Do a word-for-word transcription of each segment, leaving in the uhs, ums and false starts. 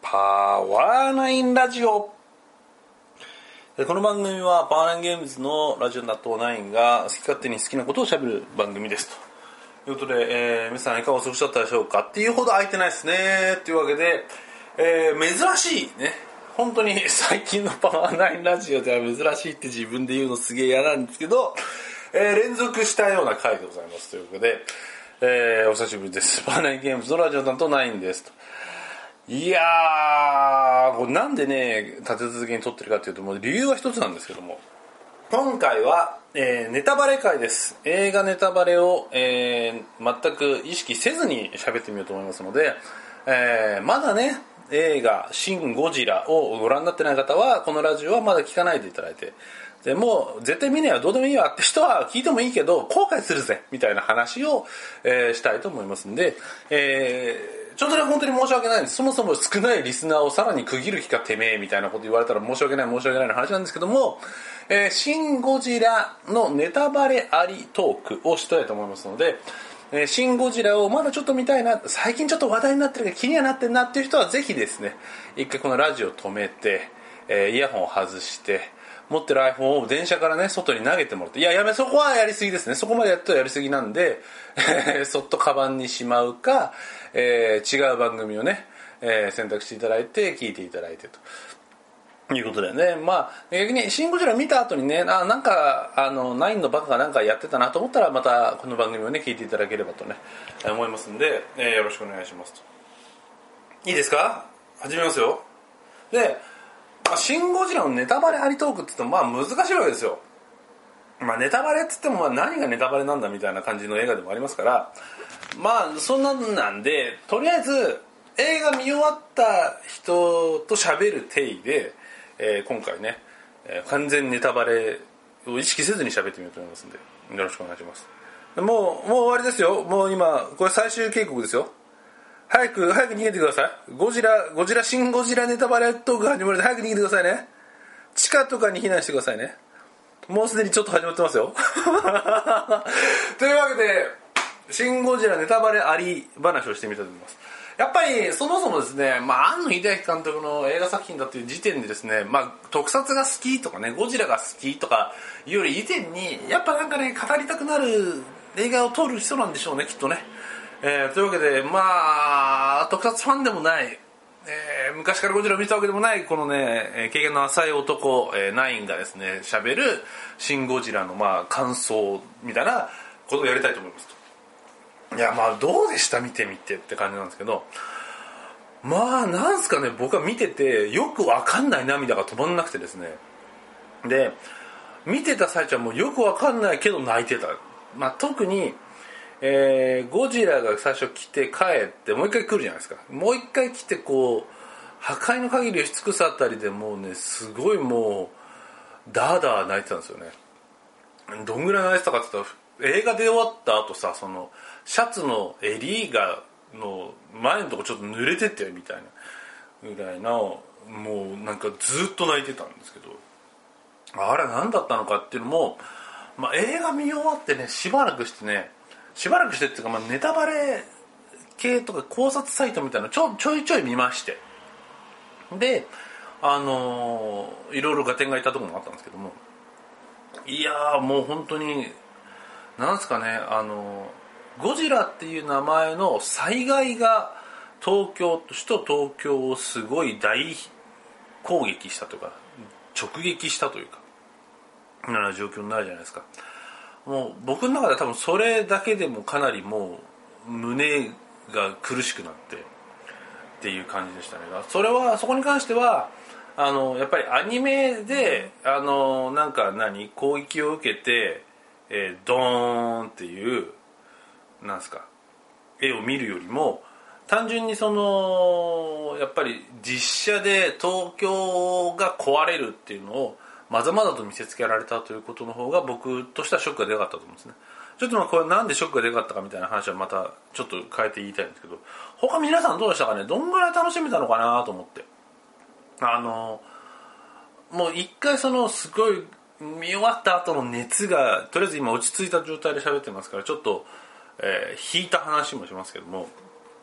パワーナインラジオ。この番組はパワーナインゲームズのラジオ納豆ナインが好き勝手に好きなことを喋る番組ですということで、えー、皆さんいかがお過ごしだったでしょうか。っていうほど空いてないですねっていうわけで、えー、珍しいね、本当に最近のパワーナインラジオでは珍しいって自分で言うのすげえ嫌なんですけど、えー、連続したような回でございますということで、えー、お久しぶりです。パワーナインゲームズのラジオ担当ナインですと。いやー、これなんでね立て続けに撮ってるかというと、もう理由は一つなんですけども、今回は、えー、ネタバレ回です。映画ネタバレを、えー、全く意識せずに喋ってみようと思いますので、えー、まだね映画シン・ゴジラをご覧になってない方はこのラジオはまだ聞かないでいただいて、でもう絶対見ねえわどうでもいいわって人は聞いてもいいけど後悔するぜみたいな話を、えー、したいと思いますんで、えーちょっとね本当に申し訳ないんです。そもそも少ないリスナーをさらに区切る気かてめえみたいなこと言われたら申し訳ない申し訳ないの話なんですけども、えー、シン・ゴジラのネタバレありトークをしたいと思いますので、えー、シン・ゴジラをまだちょっと見たいな、最近ちょっと話題になってるけど気にはなってるなっていう人はぜひですね一回このラジオ止めて、えー、イヤホンを外して持ってる iPhone を電車からね外に投げてもらって、いややめそこはやりすぎですね、そこまでやったらやりすぎなんで、えー、そっとカバンにしまうか、えー、違う番組をね、えー、選択していただいて聞いていただいてということでね、まあ逆にシン・ゴジラ見た後にね、あなんかあのナインのバカがなんかやってたなと思ったらまたこの番組をね聞いていただければとね思いますんで、えー、よろしくお願いしますと。いいですか、始めますよ。でまあ、シン・ゴジラのネタバレありトークって言ってもまあ難しいわけですよ。まあネタバレって言ってもまあ何がネタバレなんだみたいな感じの映画でもありますから、まあそんなんなんでとりあえず映画見終わった人と喋る体で、えー、今回ね、えー、完全ネタバレを意識せずに喋ってみようと思いますんでよろしくお願いします。もうもう終わりですよ。もう今これ最終警告ですよ。早く早く逃げてください。ゴジラゴジラシン・ゴジラネタバレトーク始まるので早く逃げてくださいね。地下とかに避難してくださいね。もうすでにちょっと始まってますよというわけでシン・ゴジラネタバレあり話をしてみたいと思います。やっぱりそもそもですね、まあ、庵野秀明監督の映画作品だという時点でですね、まあ、特撮が好きとかねゴジラが好きとかいうより以前にやっぱなんかね語りたくなる映画を撮る人なんでしょうねきっとね。えー、というわけでまあ特撮ファンでもない、えー、昔からゴジラを見たわけでもないこのね経験の浅い男、えー、ナインがですね喋るシン・ゴジラのまあ感想みたいなことをやりたいと思いますと。いやまあどうでした見てみてって感じなんですけど、まあなんすかね僕は見ててよくわかんない涙が止まんなくてですね、で見てた最中はもうよくわかんないけど泣いてた。まあ特にえー、ゴジラが最初来て帰ってもう一回来るじゃないですか。もう一回来てこう破壊の限りをし尽くすあたりでもうねすごいもうダーダー泣いてたんですよね。どんぐらい泣いてたかって言ったら映画で終わった後さ、そのシャツの襟がの前のとこちょっと濡れててみたいなぐらいのもうなんかずっと泣いてたんですけど、あれ何だったのかっていうのも、まあ、映画見終わってねしばらくしてねしばらくしてっていうか、まあ、ネタバレ系とか考察サイトみたいなのちょちょいちょい見まして、であのー、いろいろ合点がいったところもあったんですけども、いやーもう本当になんですかね、あのー、ゴジラっていう名前の災害が東京首都東京をすごい大攻撃したというか直撃したというかような状況になるじゃないですか。もう僕の中では多分それだけでもかなりもう胸が苦しくなってっていう感じでしたね。それはそこに関してはあのやっぱりアニメであのなんか何攻撃を受けて、えー、ドーンっていうなんすか絵を見るよりも単純にそのやっぱり実写で東京が壊れるっていうのをまざまざと見せつけられたということの方が僕としてはショックがでかったと思うんですね。ちょっとまあこれなんでショックがでかったかみたいな話はまたちょっと変えて言いたいんですけど、他皆さんどうでしたかね。どんぐらい楽しめたのかなと思って、あのもう一回そのすごい見終わった後の熱がとりあえず今落ち着いた状態で喋ってますからちょっと、えー、引いた話もしますけども、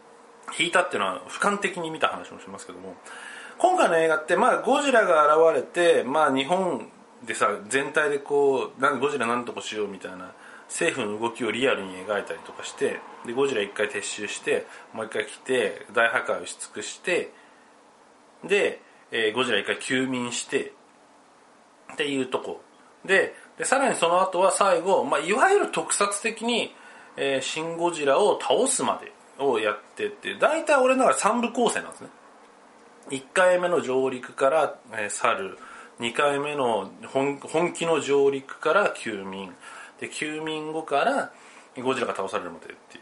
引いたっていうのは俯瞰的に見た話もしますけども、今回の映画ってまあゴジラが現れて、まあ日本でさ全体でこうなんゴジラなんとかしようみたいな政府の動きをリアルに描いたりとかして、でゴジラ一回撤収してもう一回来て大破壊をし尽くして、で、えー、ゴジラ一回休眠してっていうとこで、でさらにその後は最後、まあ、いわゆる特撮的に、えー、シン・ゴジラを倒すまでをやってって、大体俺の中でさん部構成なんですね。いっかいめの上陸から、えー、去る、にかいめの 本, 本気の上陸から休眠で、休眠後からゴジラが倒されるまでっていう。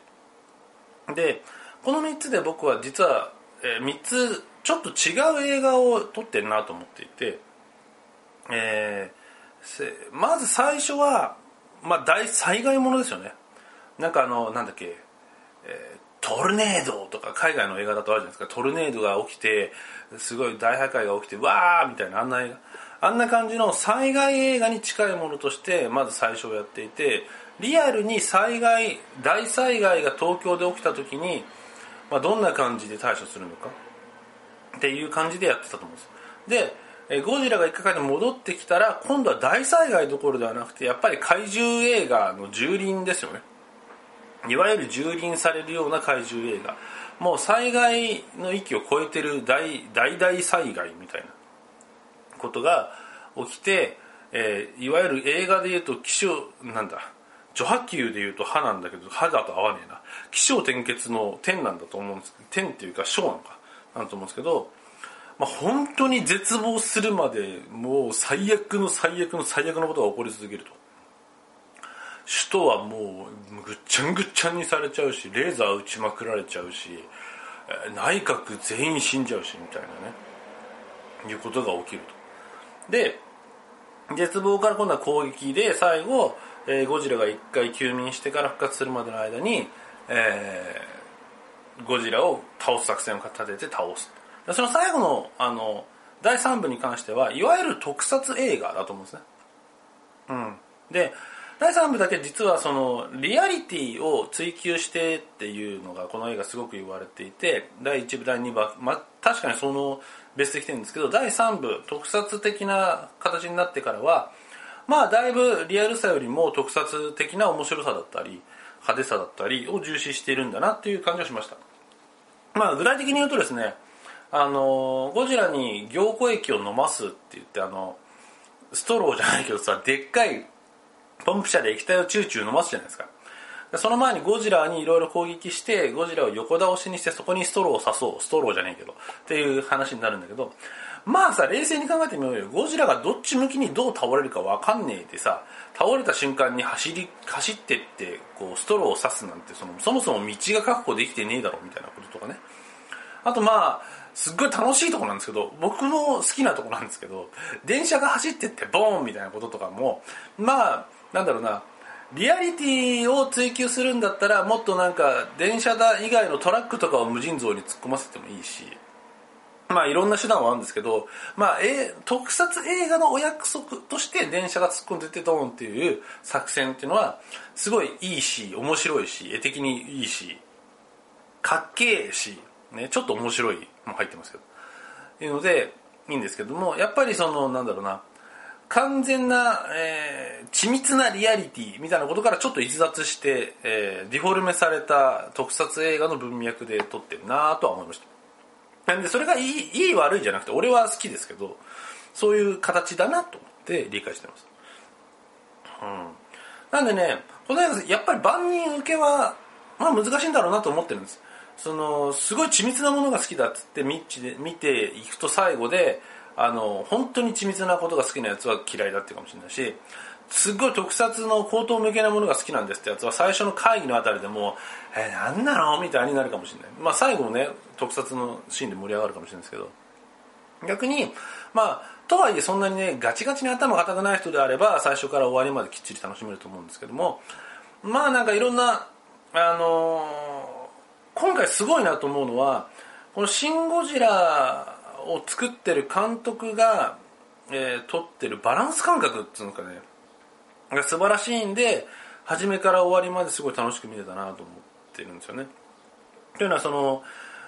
でこのみっつで僕は実は、えー、みっつちょっと違う映画を撮ってるなと思っていて、えー、まず最初は、まあ、大災害ものですよね。なんかあのなんだっけ、えー、トルネードとか海外の映画だとあるじゃないですか。トルネードが起きてすごい大破壊が起きてわーみたいな、あんな映画、あんな感じの災害映画に近いものとしてまず最初やっていて、リアルに災害大災害が東京で起きた時に、まあ、どんな感じで対処するのかっていう感じでやってたと思うんです。でゴジラが一回で戻ってきたら今度は大災害どころではなくて、やっぱり怪獣映画の蹂躙ですよね。いわゆる蹂躙されるような怪獣映画、もう災害の域を超えてる 大, 大大災害みたいなことが起きて、えー、いわゆる映画でいうと気象なんだ序波球でいうと歯なんだけど、歯だと合わねえな、起承転結の点なんだと思うんですけど、点っていうか小なのかなんと思うんですけど、まあ、本当に絶望するまでもう最悪の最悪の最悪のことが起こり続けると、首都はもうぐっちゃんぐっちゃんにされちゃうし、レーザー撃ちまくられちゃうし、内閣全員死んじゃうしみたいなね、いうことが起きると。で絶望から今度は攻撃で最後、えー、ゴジラが一回休眠してから復活するまでの間に、えー、ゴジラを倒す作戦を立てて倒す。その最後の、あのだいさん部に関してはいわゆる特撮映画だと思うんですね。うん、でだいさん部だけ実はそのリアリティを追求してっていうのがこの映画すごく言われていて、だいいち部だいに部は、まあ、確かにそのベースできてるんですけど、だいさん部特撮的な形になってからはまあだいぶリアルさよりも特撮的な面白さだったり派手さだったりを重視しているんだなっていう感じがしました。まあ具体的に言うとですね、あのゴジラに凝固液を飲ますって言って、あのストローじゃないけどさ、でっかいポンプ車で液体をチューチュー飲ますじゃないですか。その前にゴジラにいろいろ攻撃してゴジラを横倒しにしてそこにストローを刺そう、ストローじゃないけどっていう話になるんだけど、まあさ冷静に考えてみようよ。ゴジラがどっち向きにどう倒れるか分かんねえでさ、倒れた瞬間に走り走ってってこうストローを刺すなんて、そのそもそも道が確保できてねえだろみたいなこととかね。あとまあすっごい楽しいところなんですけど、僕の好きなところなんですけど、電車が走ってってボーンみたいなこととかも、まあなんだろうな、リアリティを追求するんだったらもっとなんか電車だ以外のトラックとかを無尽蔵に突っ込ませてもいいし、まあいろんな手段はあるんですけど、まあ、え特撮映画のお約束として電車が突っ込んでてドーンっていう作戦っていうのはすごいいいし面白いし絵的にいいしかっけえし、ね、ちょっと面白いも入ってますけどっていうのでいいんですけども、やっぱりそのなんだろうな、完全な、えー、緻密なリアリティみたいなことからちょっと逸脱して、えー、ディフォルメされた特撮映画の文脈で撮ってるなとは思いました。なんでそれがいい、いい悪いじゃなくて俺は好きですけど、そういう形だなと思って理解してます。うん、なんでね、この映画やっぱり万人受けは、まあ、難しいんだろうなと思ってるんです。そのすごい緻密なものが好きだっつって見ていくと最後で、あの本当に緻密なことが好きなやつは嫌いだっていうかもしれないし、すっごい特撮の高等向けなものが好きなんですってやつは最初の会議のあたりでもうえー、なんなのみたいになるかもしれない。まあ最後もね特撮のシーンで盛り上がるかもしれないですけど、逆にまあとはいえそんなにねガチガチに頭が固くない人であれば最初から終わりまできっちり楽しめると思うんですけども、まあなんかいろんなあのー、今回すごいなと思うのは、このシン・ゴジラを作ってる監督が、えー、撮ってるバランス感覚っていうのかねが素晴らしいんで、初めから終わりまですごい楽しく見れたなと思ってるんですよね。というのはその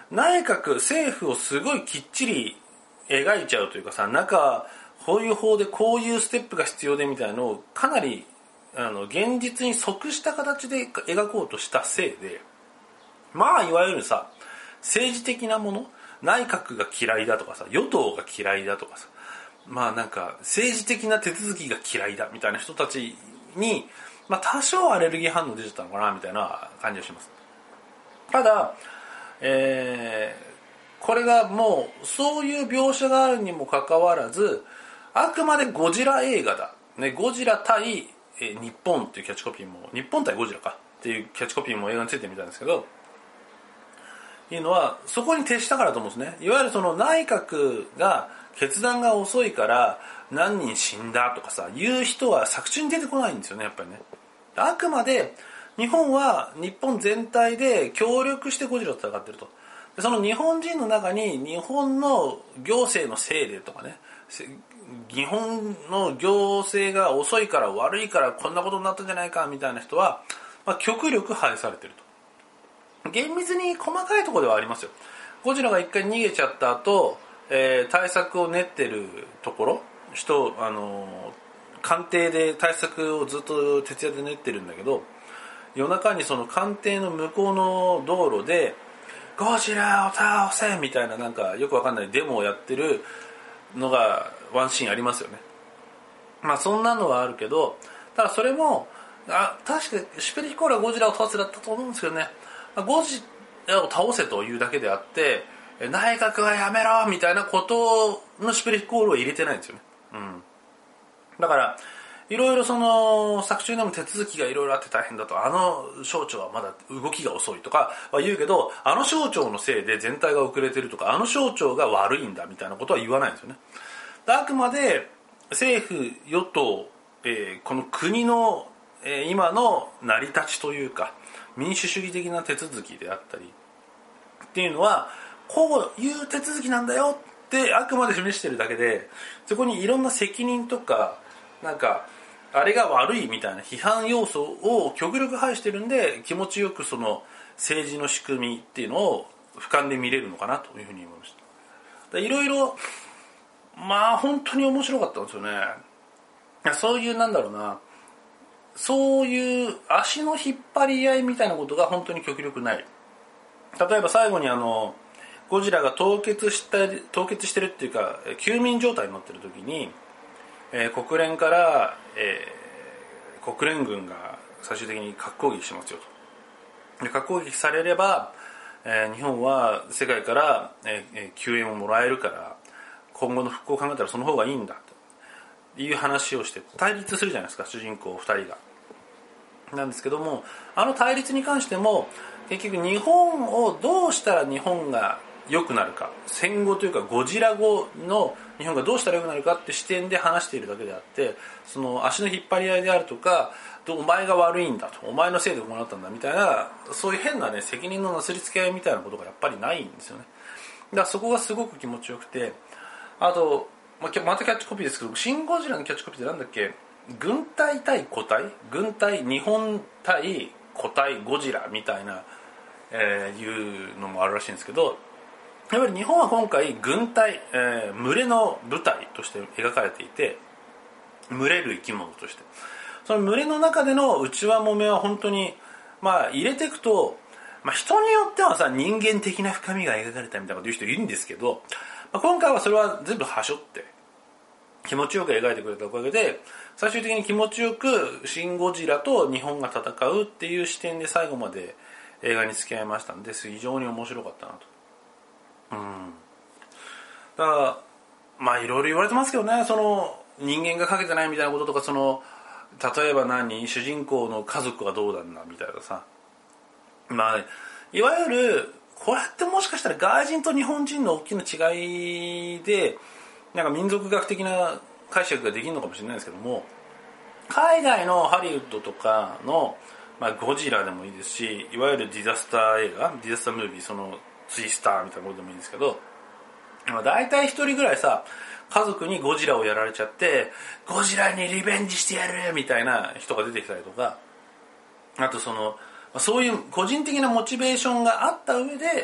内閣政府をすごいきっちり描いちゃうというかさ、中こういう法でこういうステップが必要でみたいなのをかなりあの現実に即した形で描こうとしたせいで、まあいわゆるさ政治的なもの、内閣が嫌いだとかさ、与党が嫌いだとかさ、まあなんか政治的な手続きが嫌いだみたいな人たちに、まあ多少アレルギー反応出ちゃったのかなみたいな感じがします。ただ、えー、これがもうそういう描写があるにもかかわらず、あくまでゴジラ映画だ、ね、ゴジラ対、えー、日本っていうキャッチコピーも、日本対ゴジラかっていうキャッチコピーも映画についてみたんですけど、いうのはそこに徹したからと思うんですね。いわゆるその内閣が決断が遅いから何人死んだとかさいう人は作中に出てこないんですよね、やっぱりね。あくまで日本は日本全体で協力してゴジラと戦ってると。でその日本人の中に日本の行政のせいでとかね、日本の行政が遅いから悪いからこんなことになったんじゃないかみたいな人は、まあ、極力排されてると。厳密に細かいところではありますよ。ゴジラが一回逃げちゃった後、えー、対策を練ってるところ、人、あのー、官邸で対策をずっと徹夜で練ってるんだけど、夜中にその官邸の向こうの道路でゴジラを倒せみたいな、なんかよくわかんないデモをやってるのがワンシーンありますよね。まあそんなのはあるけど、ただそれもあ確かシュペリヒコールはゴジラを倒せだったと思うんですけどね、ゴジラを倒せというだけであって内閣はやめろみたいなことのシュペリヒコールを入れてないんですよね。うん。だからいろいろその作中でも手続きがいろいろあって大変だと、あの省庁はまだ動きが遅いとかは言うけど、あの省庁のせいで全体が遅れてるとか、あの省庁が悪いんだみたいなことは言わないんですよね。あくまで政府与党、えー、この国の、えー、今の成り立ちというか民主主義的な手続きであったりっていうのはこういう手続きなんだよってあくまで示してるだけで、そこにいろんな責任とかなんかあれが悪いみたいな批判要素を極力排してるんで、気持ちよくその政治の仕組みっていうのを俯瞰で見れるのかなというふうに思いました。いろいろまあ本当に面白かったんですよね。そういうなんだろうな、そういう足の引っ張り合いみたいなことが本当に極力ない。例えば最後にあのゴジラが凍結した凍結してるっていうか休眠状態になってる時に、えー、国連から、えー、国連軍が最終的に核攻撃しますよと。で核攻撃されれば、えー、日本は世界から、えー、救援をもらえるから今後の復興を考えたらその方がいいんだという話をして対立するじゃないですか、主人公ふたりが。なんですけども、あの対立に関しても結局日本をどうしたら日本が良くなるか、戦後というかゴジラ後の日本がどうしたら良くなるかって視点で話しているだけであって、その足の引っ張り合いであるとか、お前が悪いんだと、お前のせいでこうなったんだみたいな、そういう変なね責任のなすりつけ合いみたいなことがやっぱりないんですよね。だからそこがすごく気持ちよくて、あとまたキャッチコピーですけど、シン・ゴジラのキャッチコピーってなんだっけ、軍隊対個体、軍隊日本対個体ゴジラみたいな、えー、いうのもあるらしいんですけど、やっぱり日本は今回軍隊、えー、群れの部隊として描かれていて、群れる生き物としてその群れの中での内輪もめは本当にまあ入れていくと、まあ、人によってはさ人間的な深みが描かれたみたいなこと言う人いるんですけど、まあ、今回はそれは全部はしょって気持ちよく描いてくれたおかげで、最終的に気持ちよくシン・ゴジラと日本が戦うっていう視点で最後まで映画に付き合いましたんで、非常に面白かったなと。うん。だからまあいろいろ言われてますけどね、その人間がかけてないみたいなこととか、その例えば何主人公の家族はどうなんだみたいなさ、まあいわゆるこうやってもしかしたら外人と日本人の大きな違いでなんか民族学的な解釈ができるのかもしれないですけども、海外のハリウッドとかの、まあ、ゴジラでもいいですし、いわゆるディザスター映画、ディザスタームービー、そのツイスターみたいなことでもいいんですけど、まあ、大体一人ぐらいさ家族にゴジラをやられちゃってゴジラにリベンジしてやるみたいな人が出てきたりとか、あとそのそういう個人的なモチベーションがあった上で、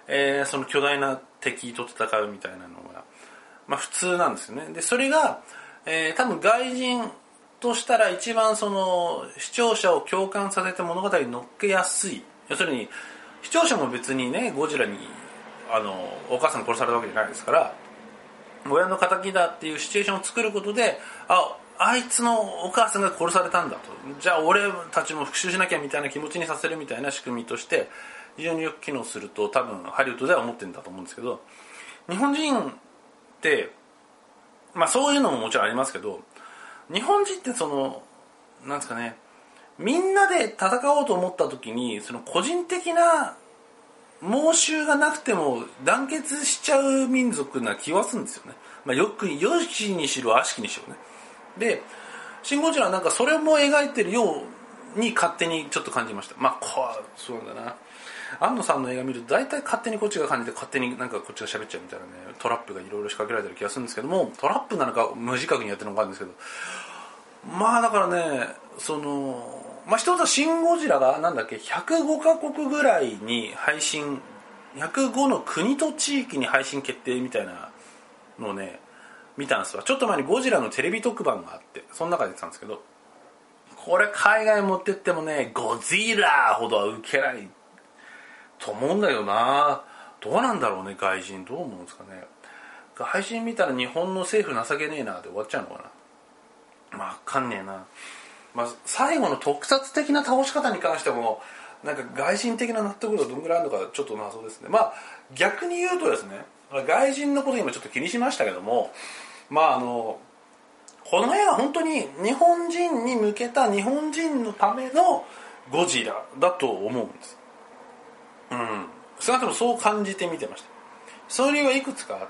えー、その巨大な敵と戦うみたいなのが、まあ、普通なんですよね。でそれが、えー、多分外人としたら一番その視聴者を共感させて物語に乗っけやすい。要するに視聴者も別にねゴジラにあのお母さん殺されたわけじゃないですから、親の敵だっていうシチュエーションを作ることで、ああいつのお母さんが殺されたんだと、じゃあ俺たちも復讐しなきゃみたいな気持ちにさせるみたいな仕組みとして非常によく機能すると多分ハリウッドでは思ってるんだと思うんですけど、日本人ってまあそういうのももちろんありますけど、日本人ってそのなんですかね、みんなで戦おうと思った時にその個人的な猛襲がなくても団結しちゃう民族な気はするんですよね。まあ、よくよしにしろ悪しきにしろね。でシン・ゴジラはなんかそれも描いてるように勝手にちょっと感じました。まあこうそうなんだな、庵野さんの映画見ると大体勝手にこっちが感じて勝手になんかこっちが喋っちゃうみたいなね、トラップがいろいろ仕掛けられてる気がするんですけども、トラップなのか無自覚にやってるのかあるんですけど、まあだからねそのまあ一つはシン・ゴジラがなんだっけひゃくごカ国ぐらいに配信、ひゃくごの国と地域に配信決定みたいなのをね見たんですわ。ちょっと前にゴジラのテレビ特番があってその中で言ってたんですけど、これ海外持ってってもねゴジラほどは受けないと思うんだよな。どうなんだろうね、外人どう思うんですかね。配信見たら日本の政府情けねえなって終わっちゃうのかな。まあ分かんねえな。まあ、最後の特撮的な倒し方に関してもなんか外人的な納得度どんぐらいあるのかちょっと謎ですね。まあ逆に言うとですね、外人のこと今ちょっと気にしましたけども、まああのこの映画本当に日本人に向けた日本人のためのゴジラだと思うんです。うん、少なくともそう感じて見てました。その理由はいくつかあって、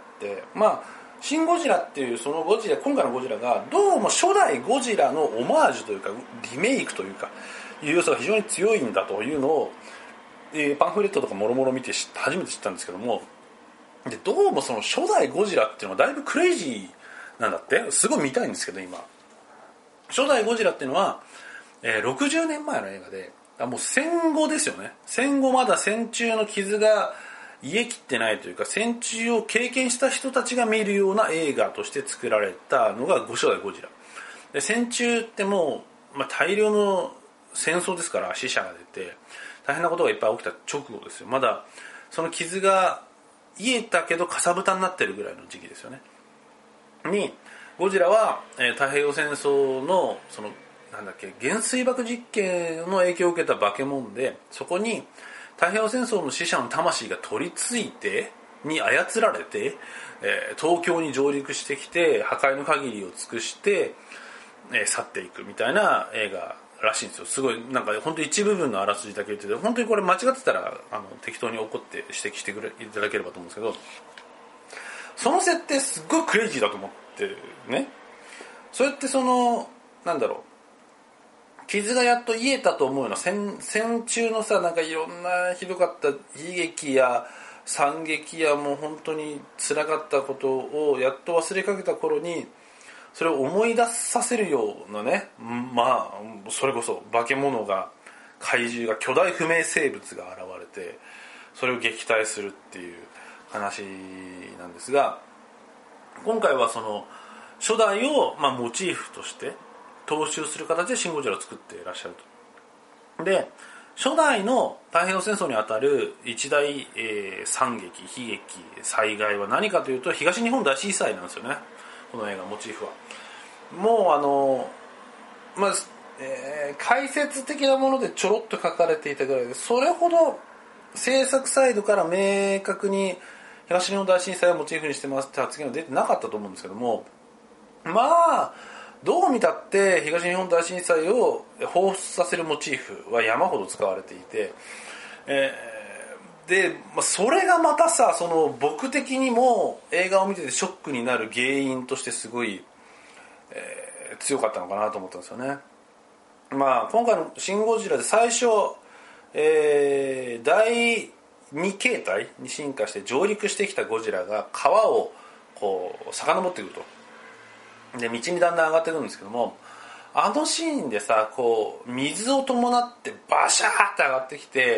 まあシン・ゴジラっていうそのゴジラ、今回のゴジラがどうも初代ゴジラのオマージュというかリメイクというかいう要素が非常に強いんだというのを、えー、パンフレットとかもろもろ見て初めて知ったんですけども、でどうもその初代ゴジラっていうのはだいぶクレイジーなんだって。すごい見たいんですけど、今初代ゴジラっていうのは、えー、ろくじゅうねんまえの映画で、もう戦後ですよね。戦後まだ戦中の傷が癒えきってないというか、戦中を経験した人たちが見るような映画として作られたのが初代ゴジラで、戦中ってもう、まあ、大量の戦争ですから死者が出て大変なことがいっぱい起きた直後ですよ。まだその傷が癒えたけどかさぶたになってるぐらいの時期ですよね。にゴジラは、えー、太平洋戦争のそのなんだっけ原水爆実験の影響を受けた化け物で、そこに太平洋戦争の死者の魂が取り付いてに操られて、えー、東京に上陸してきて破壊の限りを尽くして、えー、去っていくみたいな映画らしいんですよ。すごいなんか本当一部分のあらすじだけ言ってて、本当にこれ間違ってたらあの適当に怒って指摘してくれいただければと思うんですけど、その設定すっごいクレイジーだと思ってるね。そうやってそのなんだろう、傷がやっと癒えたと思うような 戦, 戦中のさ、なんかいろんなひどかった悲劇や惨劇やもう本当に辛かったことをやっと忘れかけた頃にそれを思い出させるようなね、まあそれこそ化け物が怪獣が巨大不明生物が現れてそれを撃退するっていう話なんですが、今回はその初代をまあモチーフとして踏襲する形でシン・ゴジラを作っていらっしゃると。で初代の太平洋戦争にあたる一大、えー、惨劇悲劇災害は何かというと東日本大震災なんですよね。この映画モチーフはもうあのまあ、えー、解説的なものでちょろっと書かれていたぐらいで、それほど制作サイドから明確に東日本大震災をモチーフにしてますって発言は出てなかったと思うんですけども、まあどう見たって東日本大震災を彷彿させるモチーフは山ほど使われていて、えー、で、まあ、それがまたさ、その僕的にも映画を見ててショックになる原因としてすごい、えー、強かったのかなと思ったんですよね。まあ今回のシン・ゴジラで最初、えー、だいに形態に進化して上陸してきたゴジラが川をこう遡ってくると。で道にだんだん上がってくるんですけども、あのシーンでさこう水を伴ってバシャーって上がってきて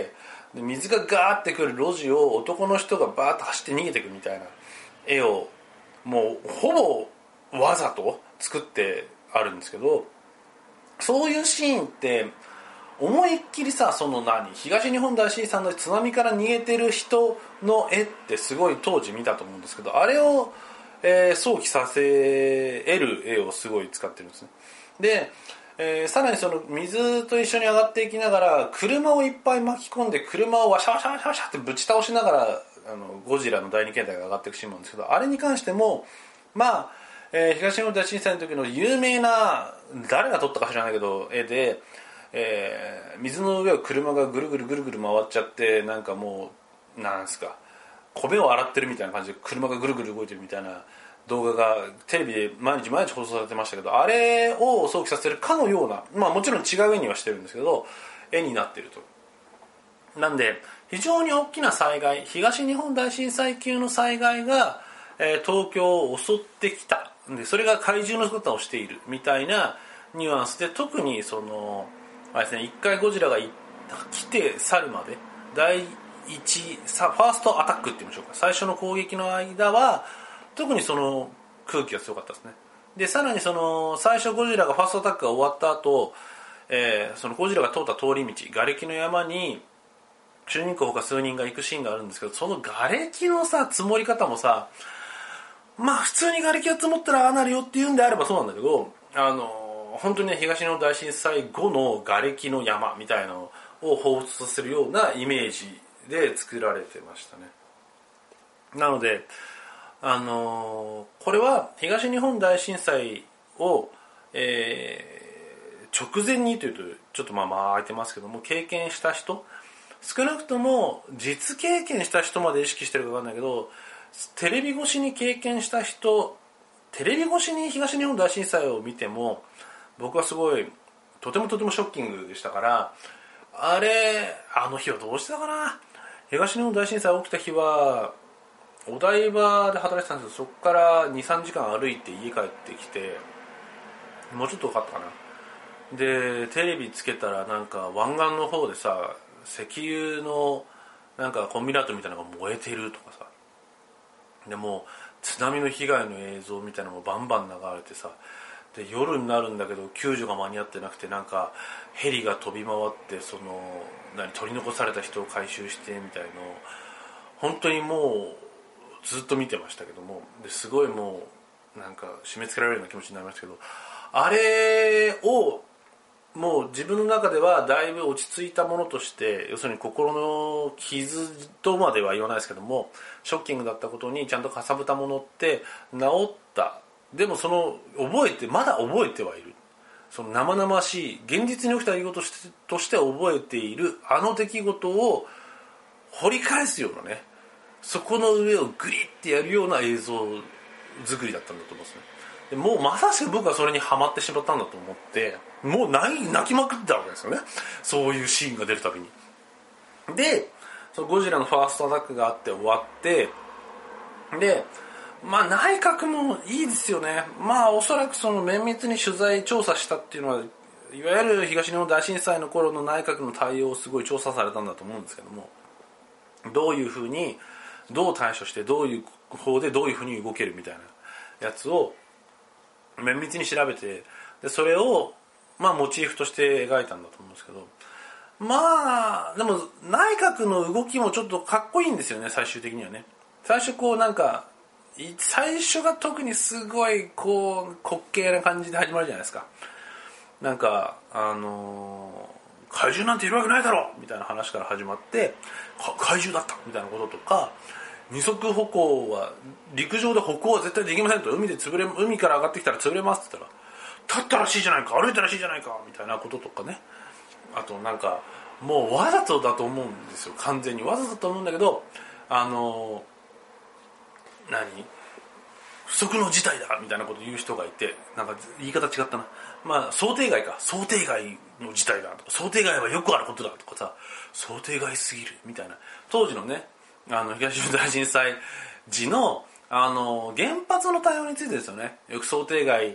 で水がガーってくる路地を男の人がバーッと走って逃げていくみたいな絵をもうほぼわざと作ってあるんですけど、そういうシーンって思いっきりさ、その何東日本大震災の津波から逃げてる人の絵ってすごい当時見たと思うんですけど、あれを、えー、想起させ得る絵をすごい使ってるんですね。で、えー、さらにその水と一緒に上がっていきながら車をいっぱい巻き込んで車をワシャワシャワシャワシャってぶち倒しながらあのゴジラのだいに形態が上がっていくシーンなんですけど、あれに関してもまあ、えー、東日本大震災の時の有名な誰が撮ったか知らないけど絵で、えー、水の上を車がぐるぐるぐるぐる回っちゃって、なんかもうなんですか米を洗ってるみたいな感じで車がぐるぐる動いてるみたいな動画がテレビで毎日毎日放送されてましたけど、あれを想起させるかのような、まあもちろん違う絵にはしてるんですけど絵になってると。なんで非常に大きな災害、東日本大震災級の災害が、えー、東京を襲ってきた。でそれが怪獣の姿をしているみたいなニュアンスで、特にそのあれですね、一回ゴジラが来て去るまで第一さファーストアタックって言いましょうか、最初の攻撃の間は特にその空気が強かったですね。でさらにその最初ゴジラがファーストアタックが終わった後、えー、そのゴジラが通った通り道、瓦礫の山に主人公ほか数人が行くシーンがあるんですけど、その瓦礫のさ積もり方もさ、まあ普通に瓦礫が積もったらああなるよっていうんであればそうなんだけど、あの本当にね東日本大震災後の瓦礫の山みたいなのを彷彿させるようなイメージで作られてましたね。なのであのー、これは東日本大震災を、えー、直前にというとちょっとまあまあ空いてますけども、経験した人、少なくとも実経験した人まで意識してるか分かんないけど、テレビ越しに経験した人、テレビ越しに東日本大震災を見ても僕はすごいとてもとてもショッキングでしたから、あれあの日はどうしてたかな。東日本大震災起きた日はお台場で働いてたんですけど、そこから にさんじかん歩いて家帰ってきて、もうちょっと分かったかな。でテレビつけたらなんか湾岸の方でさ、石油のなんかコンビナートみたいなのが燃えてるとかさ、でも津波の被害の映像みたいなのもバンバン流れてさ、で夜になるんだけど救助が間に合ってなくて、なんかヘリが飛び回ってその何取り残された人を回収してみたいのを本当にもうずっと見てましたけども、ですごいもうなんか締め付けられるような気持ちになりましたけど、あれをもう自分の中ではだいぶ落ち着いたものとして、要するに心の傷とまでは言わないですけども、ショッキングだったことにちゃんとかさぶたものって治った。でもその覚えてまだ覚えてはいる、その生々しい現実に起きた出来事として覚えているあの出来事を掘り返すようなね、そこの上をグリッてやるような映像作りだったんだと思うんですね。でもうまさしく僕はそれにハマってしまったんだと思って、もう泣き、泣きまくってたわけですよね、そういうシーンが出るたびに。でそのゴジラのファーストアタックがあって終わって、でまあ内閣もいいですよね。まあおそらくその綿密に取材調査したっていうのは、いわゆる東日本大震災の頃の内閣の対応をすごい調査されたんだと思うんですけども、どういうふうにどう対処してどういう方でどういうふうに動けるみたいなやつを綿密に調べて、でそれをまあモチーフとして描いたんだと思うんですけど、まあでも内閣の動きもちょっとかっこいいんですよね。最終的にはね、最初こうなんか最初が特にすごいこう滑稽な感じで始まるじゃないですか。なんかあのー、怪獣なんているわけないだろみたいな話から始まって、怪獣だったみたいなこととか、二足歩行は陸上で歩行は絶対できませんと、海で潰れ海から上がってきたら潰れますって言ったら、立ったらしいじゃないか歩いたらしいじゃないかみたいなこととかね。あとなんかもうわざとだと思うんですよ、完全にわざとだと思うんだけど、あの何不測の事態だみたいなことを言う人がいて、なんか言い方違ったな、まあ想定外か、想定外の事態だとか、想定外はよくあることだとかさ、想定外すぎるみたいな、当時のねあの東日本大震災時のあの原発の対応についてですよね。よく想定外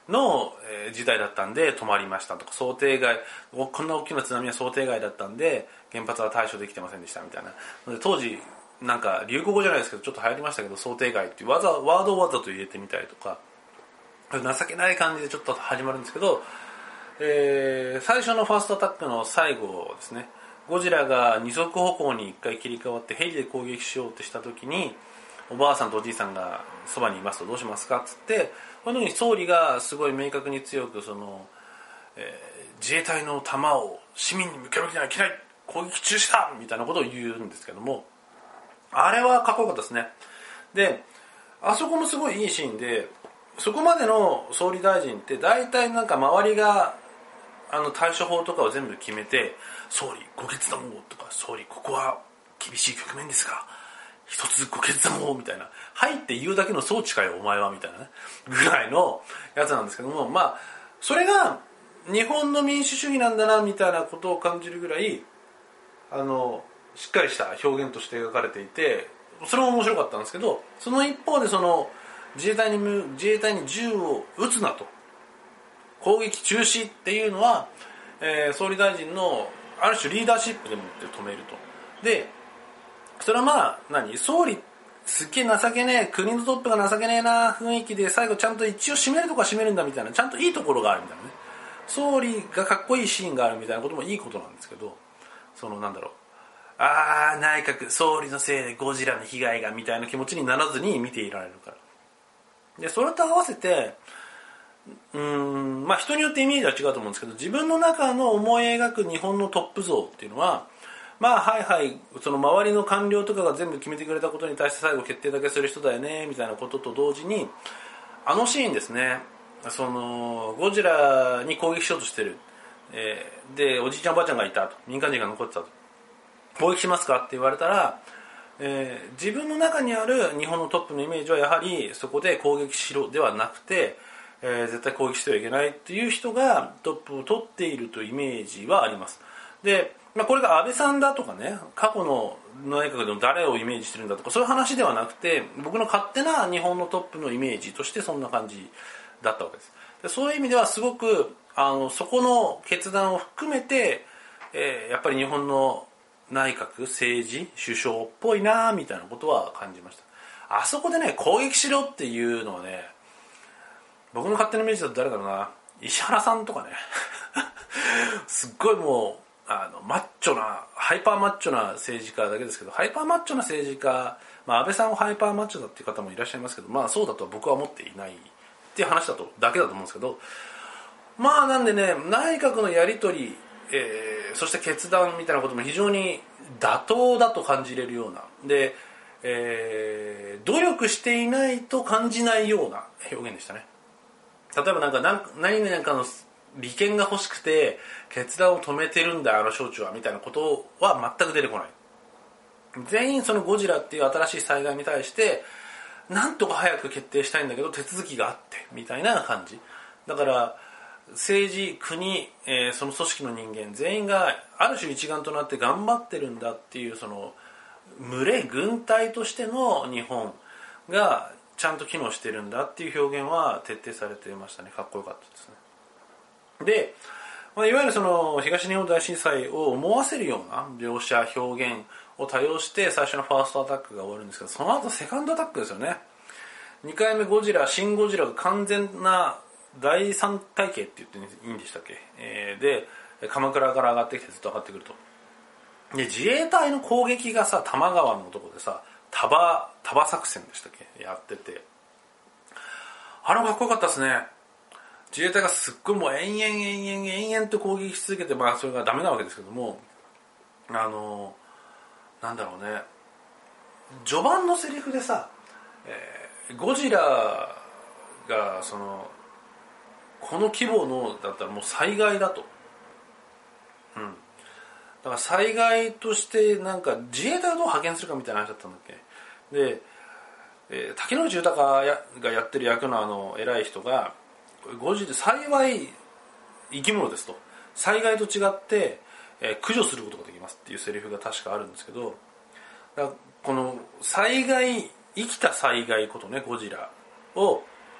の、えー、事態だったんで止まりましたとか、想定外、こんな大きな津波は想定外だったんで原発は対処できてませんでしたみたいな。で当時なんか流行語じゃないですけどちょっと流行りましたけど、想定外っていうわざワードをわざと入れてみたりとか、情けない感じでちょっと始まるんですけど、えー、最初のファーストアタックの最後ですね、ゴジラが二足歩行に一回切り替わってヘリで攻撃しようとした時に、おばあさんとおじいさんがそばにいますとどうしますかっつって、このように総理がすごい明確に強くその、えー、自衛隊の弾を市民に向けるわけにはいけない、攻撃中止だみたいなことを言うんですけども、あれはかっこよかったですね。で、あそこもすごいいいシーンで、そこまでの総理大臣って大体なんか周りがあの対処法とかを全部決めて、総理ご決断をとか、総理ここは厳しい局面ですが一つご決断をみたいな、はいって言うだけの装置かよお前はみたいなねぐらいのやつなんですけども、まあそれが日本の民主主義なんだなみたいなことを感じるぐらい、あのしっかりした表現として描かれていて、それも面白かったんですけど、その一方でその自衛隊に自衛隊に銃を撃つなと、攻撃中止っていうのは、えー、総理大臣のある種リーダーシップでもって止めると。でそれはまあ何、総理すっげえ情けねえ、国のトップが情けねえな雰囲気で最後ちゃんと一応締めるとこは締めるんだみたいな、ちゃんといいところがあるみたいなね、総理がかっこいいシーンがあるみたいなこともいいことなんですけど、そのなんだろう、あー内閣総理のせいでゴジラの被害がみたいな気持ちにならずに見ていられるから。でそれと合わせてうーんまあ人によってイメージは違うと思うんですけど、自分の中の思い描く日本のトップ像っていうのは、まあはいはい、その周りの官僚とかが全部決めてくれたことに対して最後決定だけする人だよねみたいなことと同時に、あのシーンですね、そのゴジラに攻撃しようとしてる、えー、でおじいちゃんおばあちゃんがいたと、民間人が残ってたと、攻撃しますかって言われたら、えー、自分の中にある日本のトップのイメージはやはりそこで攻撃しろではなくて、えー、絶対攻撃してはいけないっていう人がトップを取っているというイメージはあります。でまあ、これが安倍さんだとかね、過去の内閣でも誰をイメージしてるんだとかそういう話ではなくて、僕の勝手な日本のトップのイメージとしてそんな感じだったわけです。でそういう意味ではすごくあのそこの決断を含めて、えー、やっぱり日本の内閣政治首相っぽいなみたいなことは感じました。あそこでね攻撃しろっていうのはね、僕の勝手なイメージだと誰だろうな、石原さんとかねすっごいもうあのマッチョなハイパーマッチョな政治家だけですけど、ハイパーマッチョな政治家、まあ、安倍さんはハイパーマッチョだっていう方もいらっしゃいますけど、まあそうだとは僕は思っていないっていう話だとだけだと思うんですけど、まあなんでね、内閣のやり取り、えー、そして決断みたいなことも非常に妥当だと感じれるようなで、えー、努力していないと感じないような表現でしたね。例えばなんか何々かの利権が欲しくて決断を止めてるんだあの省庁はみたいなことは全く出てこない。全員そのゴジラっていう新しい災害に対してなんとか早く決定したいんだけど手続きがあってみたいな感じだから、政治国、えー、その組織の人間全員がある種一丸となって頑張ってるんだっていう、その群れ軍隊としての日本がちゃんと機能してるんだっていう表現は徹底されていましたね。かっこよかったですね。で、まあ、いわゆるその東日本大震災を思わせるような描写表現を多用して最初のファーストアタックが終わるんですけど、その後セカンドアタックですよね。にかいめゴジラシンゴジラが完全な第三体系って言っていいんでしたっけ、えー、で鎌倉から上がってきてずっと上がってくると。で自衛隊の攻撃がさ多摩川のとこでさ多摩多摩作戦でしたっけやってて、あれもかっこよかったですね。自衛隊がすっごいもう延々延々延々と攻撃し続けて、まあそれがダメなわけですけども、あのなんだろうね、序盤のセリフでさ、えー、ゴジラがそのこの規模のだったらもう災害だと、うん、だから災害としてなんか自衛隊をどう派遣するかみたいな話だったんだっけで、えー、竹野内豊がやってる役のあの偉い人がゴジラ幸い生き物ですと、災害と違って、えー、駆除することができますっていうセリフが確かあるんですけど、だからこの災害生きた災害ことねゴジラを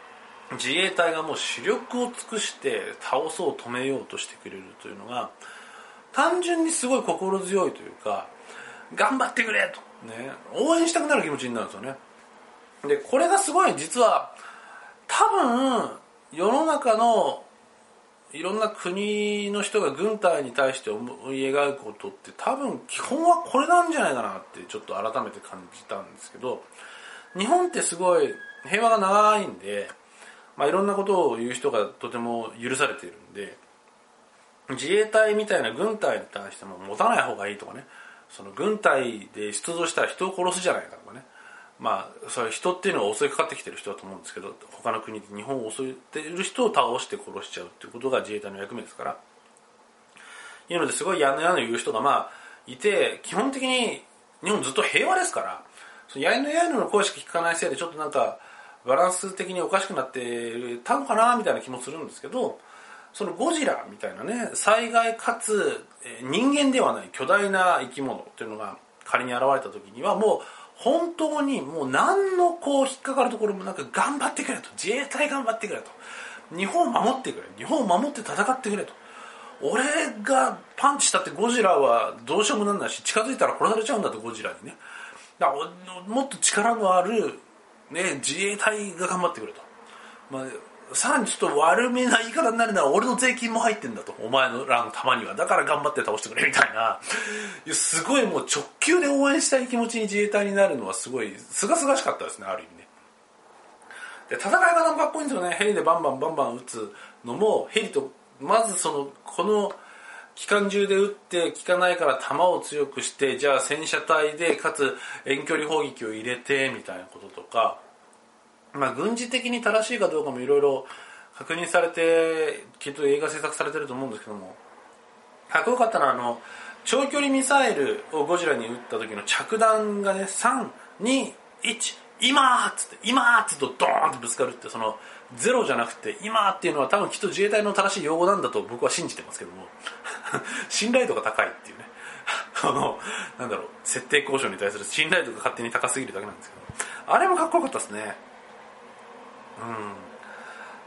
自衛隊がもう視力を尽くして倒そう止めようとしてくれるというのが単純にすごい心強いというか、頑張ってくれと、ね、応援したくなる気持ちになるんですよね。でこれがすごい実は多分世の中のいろんな国の人が軍隊に対して思い描くことって多分基本はこれなんじゃないかなってちょっと改めて感じたんですけど、日本ってすごい平和が長いんで、まあ、いろんなことを言う人がとても許されているんで、自衛隊みたいな軍隊に対しても持たない方がいいとかね、その軍隊で出動したら人を殺すじゃないかとかね、まあそれ人っていうのは襲いかかってきてる人だと思うんですけど、他の国で日本を襲っている人を倒して殺しちゃうっていうことが自衛隊の役目ですから、いうのですごいやんのやんの言う人がまあいて、基本的に日本ずっと平和ですから、そのやんのやんのの声しか聞かないせいでちょっとなんかバランス的におかしくなってたのかなみたいな気もするんですけど、そのゴジラみたいなね、災害かつ人間ではない巨大な生き物っていうのが仮に現れた時にはもう本当にもう何のこう引っかかるところもなく頑張ってくれと、自衛隊頑張ってくれと、日本を守ってくれ、日本を守って戦ってくれと、俺がパンチしたってゴジラはどうしようもなんないし、近づいたら殺されちゃうんだと、ゴジラにね。だからもっと力のある、ね、自衛隊が頑張ってくれと、まあさらにちょっと悪めな言い方になるなら俺の税金も入ってんだと、お前のらのたまにはだから頑張って倒してくれみたいな、すごいもう直球で応援したい気持ちに自衛隊になるのはすごい清々しかったですね、ある意味ね。で戦い方もかっこいいんですよね。ヘリでバンバンバンバン撃つのも、ヘリとまずそのこの機関銃で撃って効かないから弾を強くして、じゃあ戦車隊でかつ遠距離砲撃を入れてみたいなこととか、まあ、軍事的に正しいかどうかもいろいろ確認されて、きっと映画制作されてると思うんですけども、かっこよかったのはあの長距離ミサイルをゴジラに撃った時の着弾がね、さん、に、いち、今ーっつって今ーっつってドーンとぶつかるって、そのゼロじゃなくて今ーっていうのは多分きっと自衛隊の正しい用語なんだと僕は信じてますけども信頼度が高いっていうねあのなんだろう、設定交渉に対する信頼度が勝手に高すぎるだけなんですけど、あれもかっこよかったですね。うん、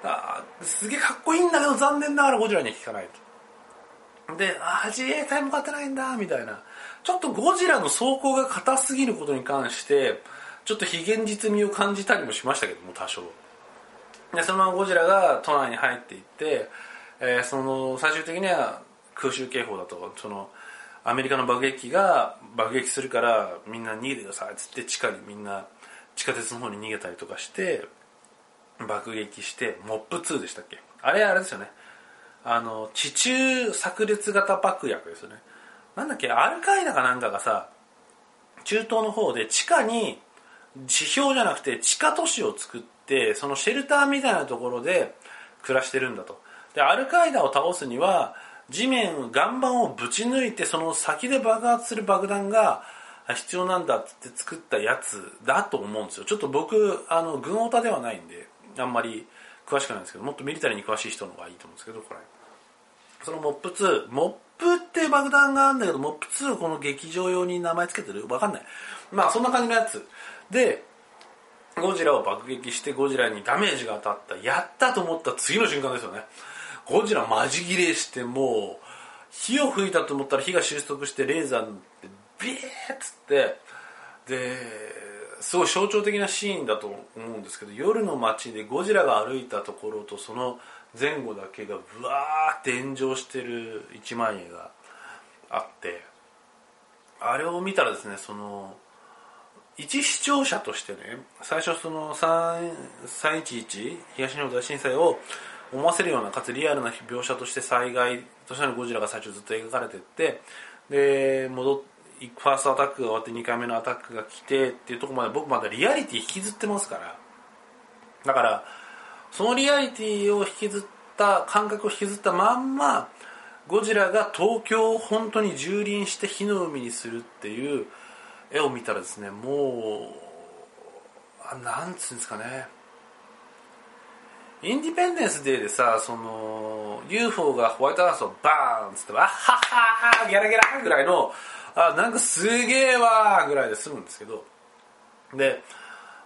あすげえかっこいいんだけど残念ながらゴジラには効かないと。で、あ自衛隊も勝てないんだみたいな、ちょっとゴジラの走行が硬すぎることに関してちょっと非現実味を感じたりもしましたけども、多少でそのままゴジラが都内に入っていって、えー、その最終的には空襲警報だと、そのアメリカの爆撃機が爆撃するからみんな逃げてくださいっつって地下にみんな地下鉄の方に逃げたりとかして爆撃して、モップツーでしたっけ、あれあれですよね、あの地中炸裂型爆薬ですよね。なんだっけ、アルカイダかなんかがさ、中東の方で地下に地表じゃなくて地下都市を作って、そのシェルターみたいなところで暮らしてるんだと。でアルカイダを倒すには地面岩盤をぶち抜いてその先で爆発する爆弾が必要なんだって作ったやつだと思うんですよ。ちょっと僕あの軍オタではないんであんまり詳しくないんですけど、もっとミリタリーに詳しい人の方がいいと思うんですけど、これそのモップツー、モップって爆弾があるんだけど、モップツーをこの劇場用に名前つけてる、わかんない、まあそんな感じのやつでゴジラを爆撃してゴジラにダメージが当たった、やったと思った次の瞬間ですよね。ゴジラマジ切れして、もう火を吹いたと思ったら火が収束してレーザーでビーッつって、ですごい象徴的なシーンだと思うんですけど、夜の街でゴジラが歩いたところとその前後だけがブワーって炎上してる一枚絵があって、あれを見たらですね、その一視聴者としてね、最初そのさんいちいち東日本大震災を思わせるようなかつリアルな描写として災害としてのゴジラが最初ずっと描かれていって、で戻ってファーストアタックが終わってにかいめのアタックが来てっていうところまで僕まだリアリティ引きずってますから、だからそのリアリティを引きずった感覚を引きずったまんまゴジラが東京を本当に蹂躙して火の海にするっていう絵を見たらですね、もうあなんつうんですかね、インディペンデンスデーでさ、その ユーフォー がホワイトハウスをバーンっつってワッハッハーギャラギャラぐらいの、あなんかすげえわーぐらいで済むんですけど、で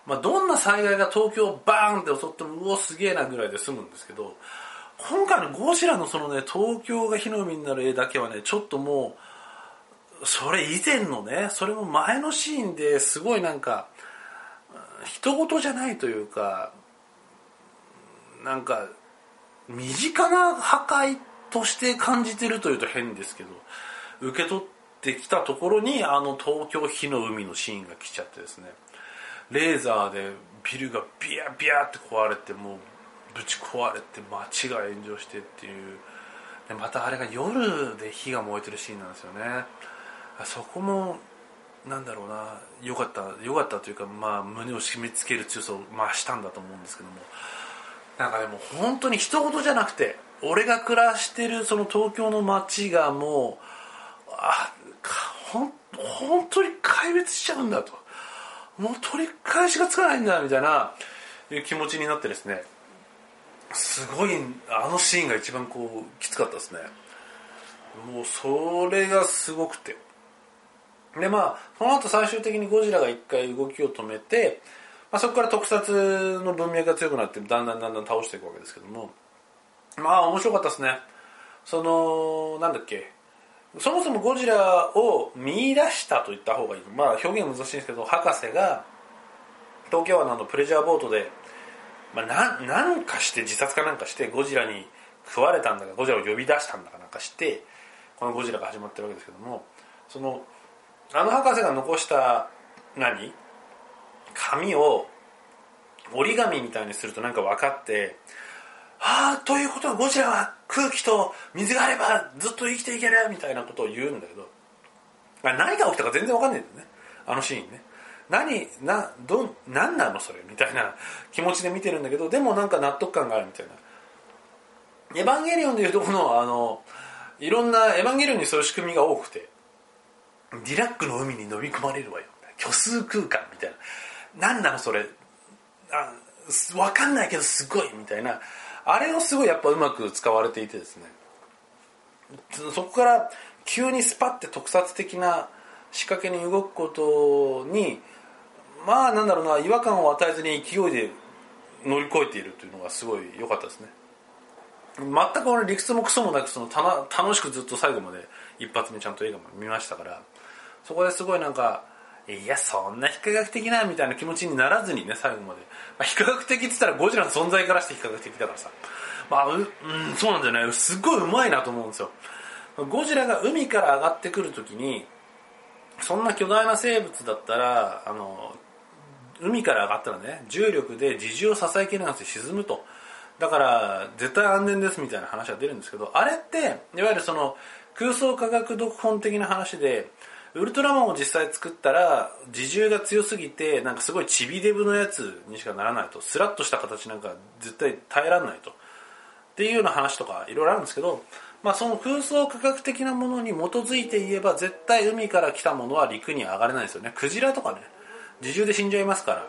まあ、どんな災害が東京をバーンって襲ってもうおすげえなぐらいで済むんですけど、今回のゴジラのそのね東京が火の海になる絵だけはねちょっともうそれ以前のねそれも前のシーンですごいなんか人事じゃないというか、なんか身近な破壊として感じてるというと変ですけど、受け取ってきたところにあの東京火の海のシーンが来ちゃってですね、レーザーでビルがビヤビヤって壊れてもうぶち壊れて街が炎上してっていうで、またあれが夜で火が燃えてるシーンなんですよね。そこもなんだろうな、良かった良かったというか、まあ胸を締め付ける強さを増したんだと思うんですけども、なんかでも本当に人事じゃなくて俺が暮らしてるその東京の街がもうあほん本当に壊滅しちゃうんだと、もう取り返しがつかないんだみたいないう気持ちになってですね、すごいあのシーンが一番こうきつかったですね。もうそれがすごくて、でまあその後最終的にゴジラが一回動きを止めて、まあ、そこから特撮の文脈が強くなってだんだんだんだん倒していくわけですけども、まあ面白かったですね。そのなんだっけ、そもそもゴジラを見出したと言った方がいい、まあ表現は難しいんですけど、博士が東京湾のプレジャーボートで、まあ、な, なんかして自殺かなんかしてゴジラに食われたんだかゴジラを呼び出したんだかなんかしてこのゴジラが始まってるわけですけども、そのあの博士が残した何紙を折り紙みたいにするとなんか分かって、ああということはゴジラは空気と水があればずっと生きていけるみたいなことを言うんだけど、何が起きたか全然分かんないんだよね、あのシーンね。何など何なのそれみたいな気持ちで見てるんだけど、でもなんか納得感があるみたいな。エヴァンゲリオンでいうとこのあのいろんなエヴァンゲリオンにそういう仕組みが多くて、ディラックの海に飲み込まれるわよ、虚数空間みたいな、何なのそれ、あ分かんないけどすごいみたいな、あれをすごいやっぱうまく使われていてですね、そこから急にスパッて特撮的な仕掛けに動くことにまあなんだろうな、違和感を与えずに勢いで乗り越えているというのがすごい良かったですね。全く俺理屈もクソもなくそのたな楽しくずっと最後まで一発目ちゃんと映画も見ましたから、そこですごいなんかいやそんな非科学的なみたいな気持ちにならずにね、最後まで、まあ、非科学的って言ったらゴジラの存在からして非科学的だからさ、まあう、うん、そうなんだよね、すっごいうまいなと思うんですよ。ゴジラが海から上がってくるときにそんな巨大な生物だったらあの海から上がったらね重力で自重を支えきれなくて沈むと、だから絶対安全ですみたいな話が出るんですけど、あれっていわゆるその空想科学読本的な話で、ウルトラマンを実際作ったら自重が強すぎてなんかすごいチビデブのやつにしかならないと、スラッとした形なんか絶対耐えられないとっていうような話とかいろいろあるんですけど、まあ、その空想科学的なものに基づいて言えば絶対海から来たものは陸に上がれないですよね。クジラとかね自重で死んじゃいますから、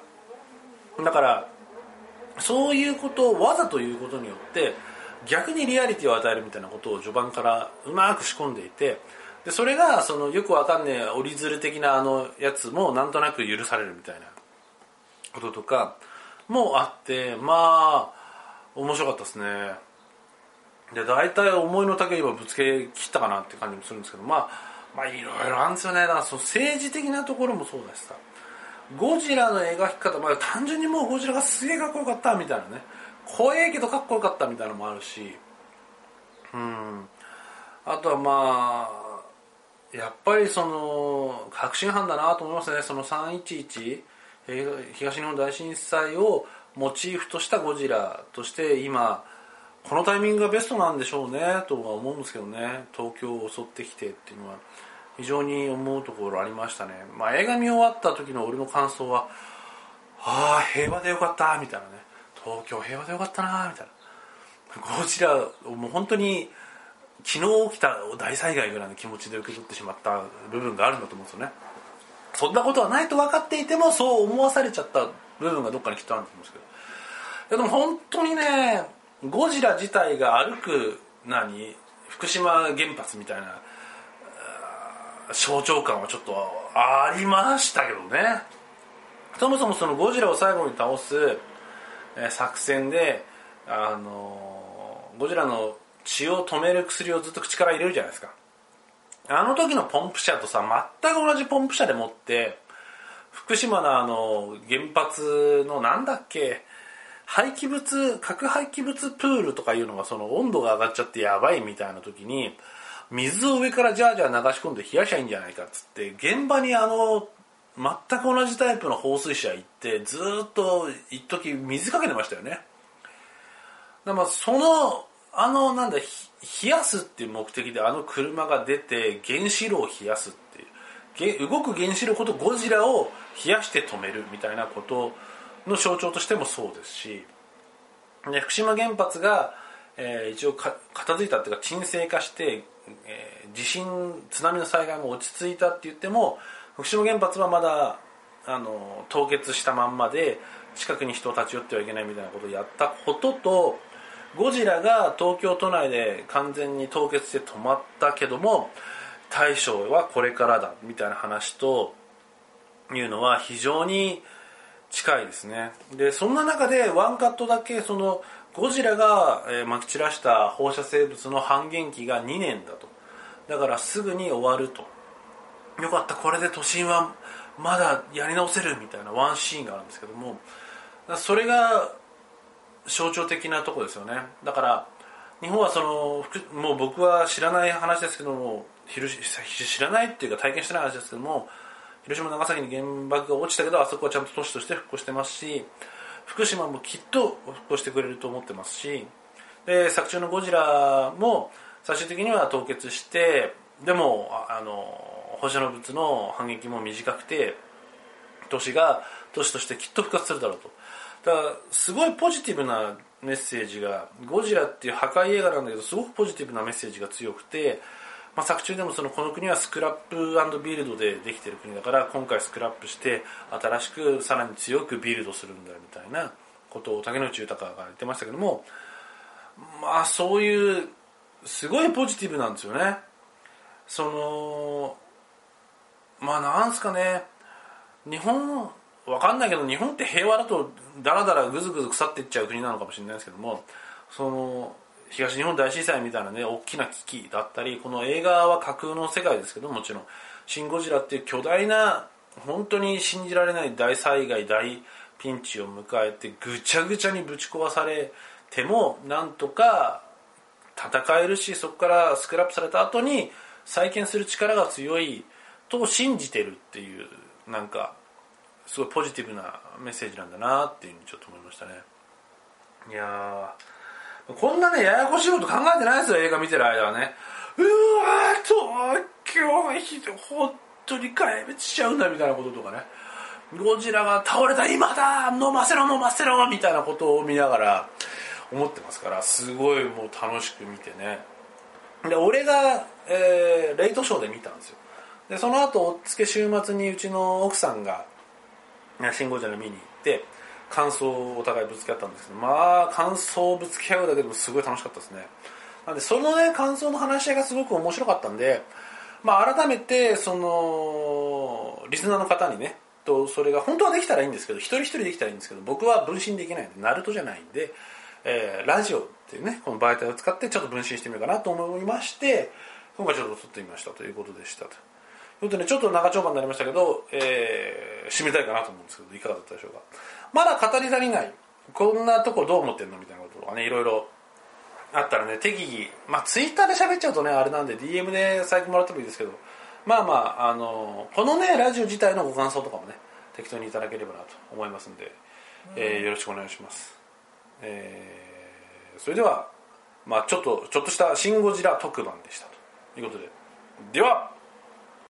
だからそういうことをわざということによって逆にリアリティを与えるみたいなことを序盤からうまく仕込んでいて、でそれがそのよくわかんねえ折り鶴的なあのやつもなんとなく許されるみたいなこととかもあって、まあ面白かったですね。で大体思いの丈今ぶつけ切ったかなって感じもするんですけど、まあまあいろいろあるんですよね。だからその政治的なところもそうだしさ、ゴジラの描き方、まあ、単純にもうゴジラがすげえかっこよかったみたいなね、怖えけどかっこよかったみたいなのもあるし、うんあとはまあやっぱりその確信犯だなと思いますね。そのさんいちいち東日本大震災をモチーフとしたゴジラとして今このタイミングがベストなんでしょうねとは思うんですけどね。東京を襲ってきてっていうのは非常に思うところありましたね。まあ映画見終わった時の俺の感想は、ああ平和でよかったみたいなね、東京平和でよかったなみたいな、ゴジラもう本当に昨日起きた大災害ぐらいの気持ちで受け取ってしまった部分があるんだと思うんですよね。そんなことはないと分かっていてもそう思わされちゃった部分がどっかにきっとあると思うんですけど、でも本当にねゴジラ自体が歩く何福島原発みたいな象徴感はちょっとありましたけどね。 そもそもそのゴジラを最後に倒す、えー、作戦で、あのー、ゴジラの血を止める薬をずっと口から入れるじゃないですか。あの時のポンプ車とさ、全く同じポンプ車でもって福島のあの原発のなんだっけ、廃棄物、核廃棄物プールとかいうのがその温度が上がっちゃってやばいみたいな時に、水を上からジャージャー流し込んで冷やしゃいいんじゃないかっつって、現場にあの全く同じタイプの放水車行ってずっと一時水かけてましたよね。だからまあそのあのなんだ冷やすっていう目的であの車が出て原子炉を冷やすっていう、動く原子炉ことゴジラを冷やして止めるみたいなことの象徴としてもそうですし、で福島原発が、えー、一応か片付いたっていうか沈静化して、えー、地震津波の災害も落ち着いたって言っても、福島原発はまだあの凍結したまんまで近くに人を立ち寄ってはいけないみたいなことをやったことと、ゴジラが東京都内で完全に凍結して止まったけども対処はこれからだみたいな話というのは非常に近いですね。でそんな中でワンカットだけそのゴジラがまき散らした放射生物の半減期がにねんだと、だからすぐに終わると、よかったこれで都心はまだやり直せるみたいなワンシーンがあるんですけども、それが象徴的なところですよね。だから日本はそのもう僕は知らない話ですけども、知らないっていうか体験してない話ですけども、広島長崎に原爆が落ちたけどあそこはちゃんと都市として復興してますし、福島もきっと復興してくれると思ってますし、で作中のゴジラも最終的には凍結して、でもあの放射能物の反撃も短くて都市が都市としてきっと復活するだろうと。だからすごいポジティブなメッセージが、ゴジラっていう破壊映画なんだけどすごくポジティブなメッセージが強くて、まあ、作中でもそのこの国はスクラップ&ビルドでできている国だから今回スクラップして新しくさらに強くビルドするんだみたいなことを竹野内豊が言ってましたけども、まあそういうすごいポジティブなんですよね。そのまあなんすかね、日本わかんないけど日本って平和だとダラダラぐずぐず腐っていっちゃう国なのかもしれないですけども、その東日本大震災みたいなね大きな危機だったり、この映画は架空の世界ですけどもちろんシン・ゴジラっていう巨大な本当に信じられない大災害大ピンチを迎えてぐちゃぐちゃにぶち壊されてもなんとか戦えるし、そこからスクラップされた後に再建する力が強いと信じてるっていう、なんかすごいポジティブなメッセージなんだなっていうふうにちょっと思いましたね。いやーこんなねややこしいこと考えてないですよ、映画見てる間はね。うわー東京がひどい本当に壊滅しちゃうんだみたいなこととかね、ゴジラが倒れた今だ飲ませろ飲ませろみたいなことを見ながら思ってますから、すごいもう楽しく見てね。で俺が、えー、レイトショーで見たんですよ。でその後おっつけ週末にうちの奥さんがシン・ゴジラ見に行って感想をお互いぶつけ合ったんですけど、まあ感想をぶつけ合うだけでもすごい楽しかったですね。なんでそのね感想の話し合いがすごく面白かったんで、まあ改めてそのリスナーの方にねと、それが本当はできたらいいんですけど、一人一人できたらいいんですけど、僕は分身できないんでナルトじゃないんで、えー、ラジオっていうねこの媒体を使ってちょっと分身してみようかなと思いまして、今回ちょっと撮ってみましたということでしたと。ということでちょっと長丁場になりましたけど、えー、締めたいかなと思うんですけど、いかがだったでしょうか。まだ語り足りない、こんなとこどう思ってんのみたいなこととかね、いろいろあったらね、適宜、まあツイッターで喋っちゃうとねあれなんで ディーエム で最近もらってもいいですけど、まあまあ、あのこのねラジオ自体のご感想とかもね適当にいただければなと思いますんで、えー、よろしくお願いします。えー、それではまあちょっとちょっとしたシン・ゴジラ特番でしたということで、では